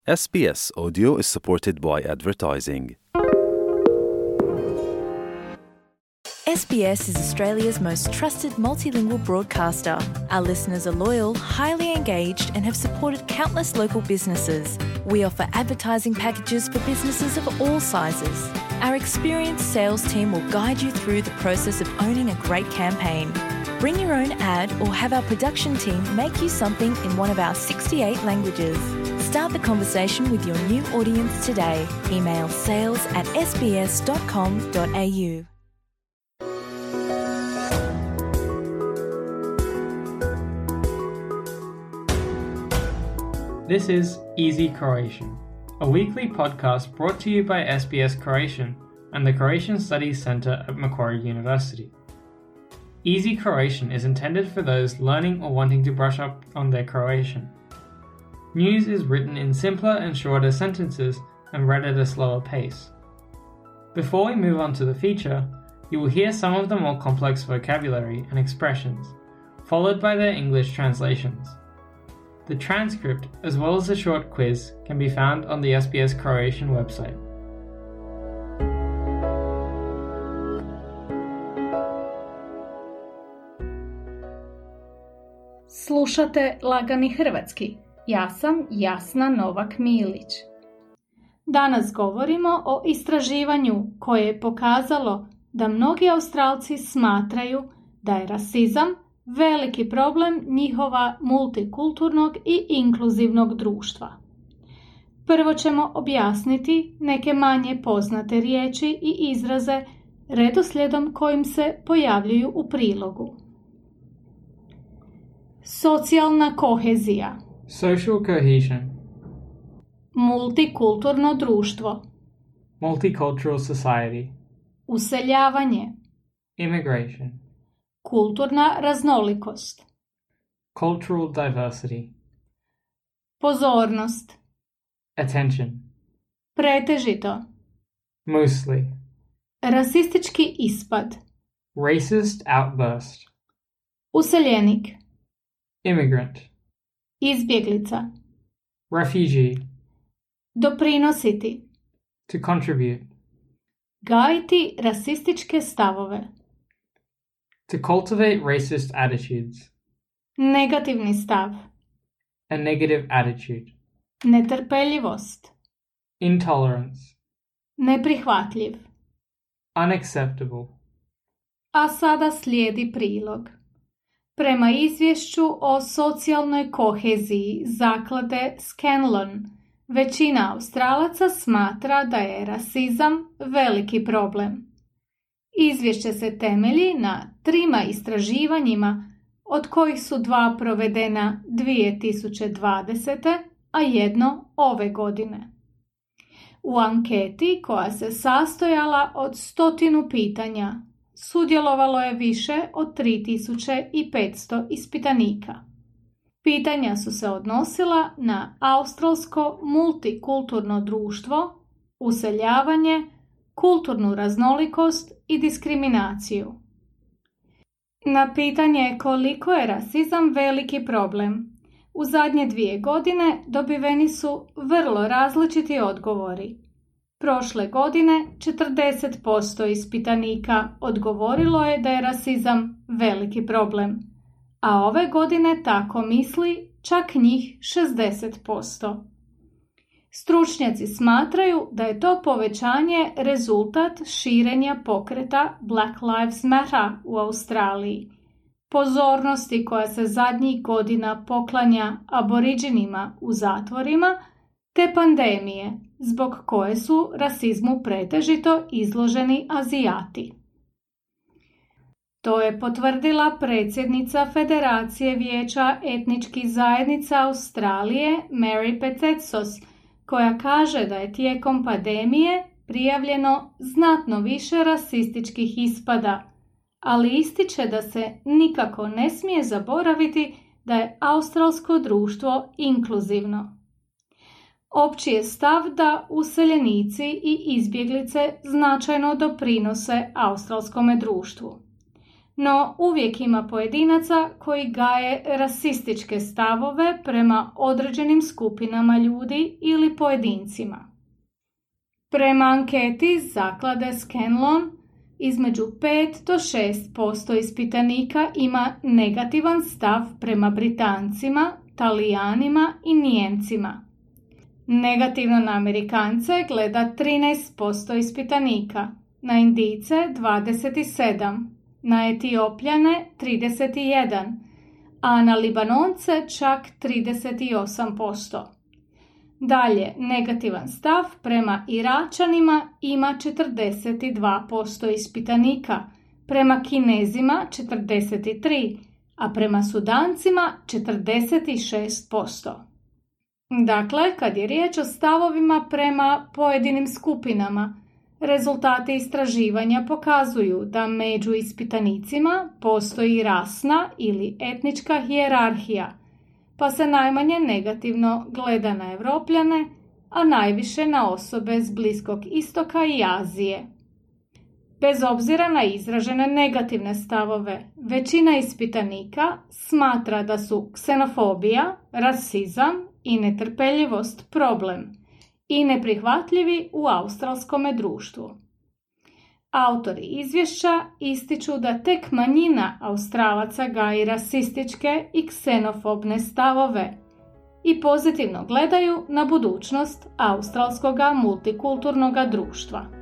SBS Audio is supported by advertising. SBS is Australia's most trusted multilingual broadcaster. Our listeners are loyal, highly engaged, and have supported countless local businesses. We offer advertising packages for businesses of all sizes. Our experienced sales team will guide you through the process of owning a great campaign. Bring your own ad or have our production team make you something in one of our 68 languages. Start the conversation with your new audience today. Email sales@sbs.com.au. This is Easy Croatian, a weekly podcast brought to you by SBS Croatian and the Croatian Studies Centre at Macquarie University. Easy Croatian is intended for those learning or wanting to brush up on their Croatian. News is written in simpler and shorter sentences and read at a slower pace. Before we move on to the feature, you will hear some of the more complex vocabulary and expressions, followed by their English translations. The transcript, as well as a short quiz, can be found on the SBS Croatian website. Slušate Lagani hrvatski. Ja sam Jasna Novak Milić. Danas govorimo o istraživanju koje je pokazalo da mnogi Australci smatraju da je rasizam veliki problem njihova multikulturnog i inkluzivnog društva. Prvo ćemo objasniti neke manje poznate riječi i izraze redoslijedom kojim se pojavljuju u prilogu. Socijalna kohezija. Social cohesion. Multikulturno društvo. Multicultural society. Useljavanje. Immigration. Kulturna raznolikost. Cultural diversity. Pozornost. Attention. Pretežito. Mostly. Rasistički ispad. Racist outburst. Useljenik. Immigrant. Izbjeglica. Refugee. Doprinositi. To contribute. Gajiti rasističke stavove. To cultivate racist attitudes. Negativni stav. A negative attitude. Netrpeljivost. Intolerance. Neprihvatljiv. Unacceptable. A sada slijedi prilog. Prema izvješću o socijalnoj koheziji zaklade Scanlon, većina Australaca smatra da je rasizam veliki problem. Izvješće se temelji na 3 istraživanjima, od kojih su 2 provedena 2020. a 1 ove godine. U anketi, koja se sastojala od 100 pitanja, sudjelovalo je više od 3500 ispitanika. Pitanja su se odnosila na australsko multikulturno društvo, useljavanje, kulturnu raznolikost i diskriminaciju. Na pitanje koliko je rasizam veliki problem, u zadnje 2 godine dobiveni su vrlo različiti odgovori. Prošle godine 40% ispitanika odgovorilo je da je rasizam veliki problem, a ove godine tako misli čak njih 60%. Stručnjaci smatraju da je to povećanje rezultat širenja pokreta Black Lives Matter u Australiji, pozornosti koja se zadnjih godina poklanja aboriđinima u zatvorima, te pandemije, zbog koje su rasizmu pretežito izloženi Azijati. To je potvrdila predsjednica Federacije vijeća etničkih zajednica Australije Mary Petetsos, koja kaže da je tijekom pandemije prijavljeno znatno više rasističkih ispada, ali ističe da se nikako ne smije zaboraviti da je australsko društvo inkluzivno. Opći je stav da useljenici i izbjeglice značajno doprinose australskome društvu. no uvijek ima pojedinaca koji gaje rasističke stavove prema određenim skupinama ljudi ili pojedincima. Prema anketi zaklade Scanlon, između 5 do 6% ispitanika ima negativan stav prema Britancima, Talijanima i Nijemcima. Negativno na Amerikance gleda 13% ispitanika, na Indijce 27%, na Etiopljane 31%, a na Libanonce čak 38%. Dalje, negativan stav prema Iračanima ima 42% ispitanika, prema Kinezima 43%, a prema Sudancima 46%. Dakle, kad je riječ o stavovima prema pojedinim skupinama, rezultati istraživanja pokazuju da među ispitanicima postoji rasna ili etnička hijerarhija, pa se najmanje negativno gleda na Europljane, a najviše na osobe s Bliskog istoka i Azije. Bez obzira na izražene negativne stavove, većina ispitanika smatra da su ksenofobija, rasizam i netrpeljivost problem i neprihvatljivi u australskome društvu. Autori izvješća ističu da tek manjina Australaca gaji rasističke i ksenofobne stavove i pozitivno gledaju na budućnost australskoga multikulturnoga društva.